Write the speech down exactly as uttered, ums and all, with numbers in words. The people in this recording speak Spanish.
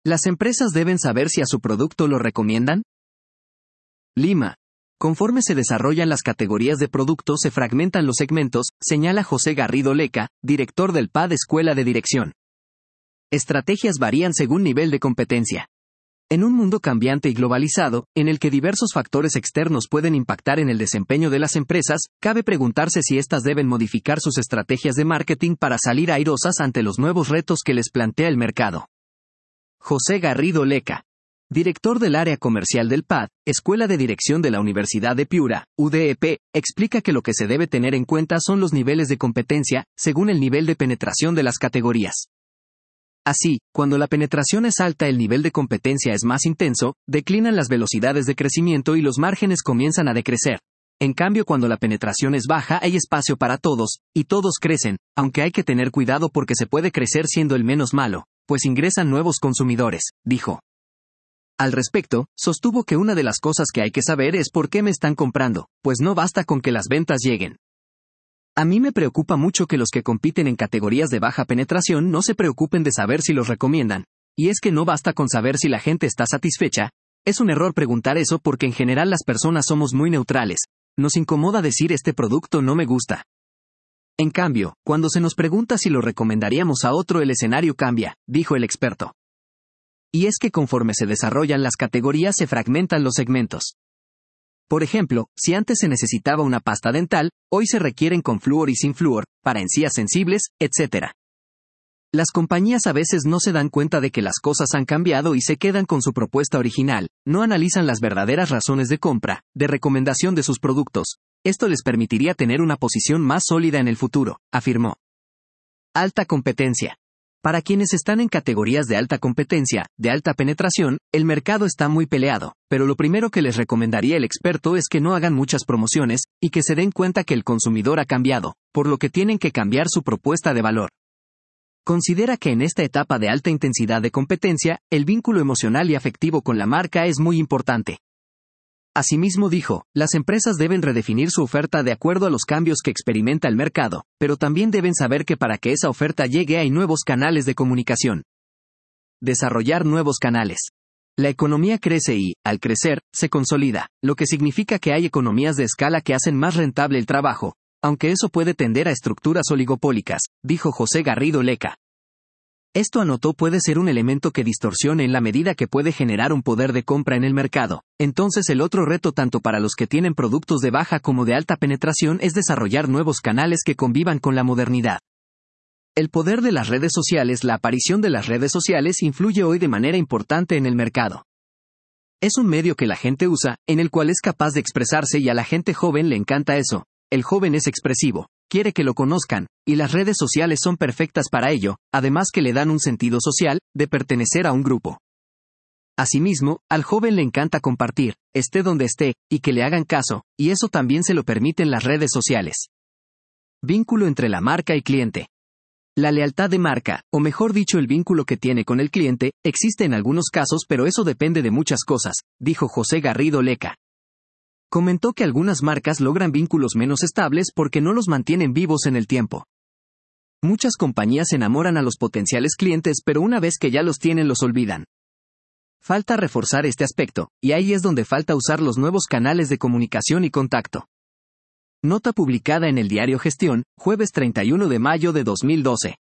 ¿Las empresas deben saber si a su producto lo recomiendan? Lima. Conforme se desarrollan las categorías de productos se fragmentan los segmentos, señala José Garrido Leca, director del P A D Escuela de Dirección. Estrategias varían según nivel de competencia. En un mundo cambiante y globalizado, en el que diversos factores externos pueden impactar en el desempeño de las empresas, cabe preguntarse si éstas deben modificar sus estrategias de marketing para salir airosas ante los nuevos retos que les plantea el mercado. José Garrido Leca, director del área comercial del P A D, Escuela de Dirección de la Universidad de Piura, U D E P, explica que lo que se debe tener en cuenta son los niveles de competencia, según el nivel de penetración de las categorías. Así, cuando la penetración es alta, el nivel de competencia es más intenso, declinan las velocidades de crecimiento y los márgenes comienzan a decrecer. En cambio, cuando la penetración es baja, hay espacio para todos, y todos crecen, aunque hay que tener cuidado porque se puede crecer siendo el menos malo, pues ingresan nuevos consumidores, dijo. Al respecto, sostuvo que una de las cosas que hay que saber es por qué me están comprando, pues no basta con que las ventas lleguen. A mí me preocupa mucho que los que compiten en categorías de baja penetración no se preocupen de saber si los recomiendan, y es que no basta con saber si la gente está satisfecha. Es un error preguntar eso porque en general las personas somos muy neutrales, nos incomoda decir este producto no me gusta. En cambio, cuando se nos pregunta si lo recomendaríamos a otro, el escenario cambia, dijo el experto. Y es que conforme se desarrollan las categorías se fragmentan los segmentos. Por ejemplo, si antes se necesitaba una pasta dental, hoy se requieren con flúor y sin flúor, para encías sensibles, etcétera. Las compañías a veces no se dan cuenta de que las cosas han cambiado y se quedan con su propuesta original, no analizan las verdaderas razones de compra, de recomendación de sus productos. Esto les permitiría tener una posición más sólida en el futuro, afirmó. Alta competencia. Para quienes están en categorías de alta competencia, de alta penetración, el mercado está muy peleado, pero lo primero que les recomendaría el experto es que no hagan muchas promociones, y que se den cuenta que el consumidor ha cambiado, por lo que tienen que cambiar su propuesta de valor. Considera que en esta etapa de alta intensidad de competencia, el vínculo emocional y afectivo con la marca es muy importante. Asimismo dijo, las empresas deben redefinir su oferta de acuerdo a los cambios que experimenta el mercado, pero también deben saber que para que esa oferta llegue hay nuevos canales de comunicación. Desarrollar nuevos canales. La economía crece y, al crecer, se consolida, lo que significa que hay economías de escala que hacen más rentable el trabajo, aunque eso puede tender a estructuras oligopólicas, dijo José Garrido Leca. Esto anotó puede ser un elemento que distorsione en la medida que puede generar un poder de compra en el mercado. Entonces el otro reto tanto para los que tienen productos de baja como de alta penetración es desarrollar nuevos canales que convivan con la modernidad. El poder de las redes sociales. La aparición de las redes sociales influye hoy de manera importante en el mercado. Es un medio que la gente usa, en el cual es capaz de expresarse y a la gente joven le encanta eso. El joven es expresivo, quiere que lo conozcan, y las redes sociales son perfectas para ello, además que le dan un sentido social, de pertenecer a un grupo. Asimismo, al joven le encanta compartir, esté donde esté, y que le hagan caso, y eso también se lo permiten las redes sociales. Vínculo entre la marca y cliente. La lealtad de marca, o mejor dicho el vínculo que tiene con el cliente, existe en algunos casos pero eso depende de muchas cosas, dijo José Garrido Leca. Comentó que algunas marcas logran vínculos menos estables porque no los mantienen vivos en el tiempo. Muchas compañías enamoran a los potenciales clientes pero una vez que ya los tienen los olvidan. Falta reforzar este aspecto, y ahí es donde falta usar los nuevos canales de comunicación y contacto. Nota publicada en el diario Gestión, jueves treinta y uno de mayo de dos mil doce.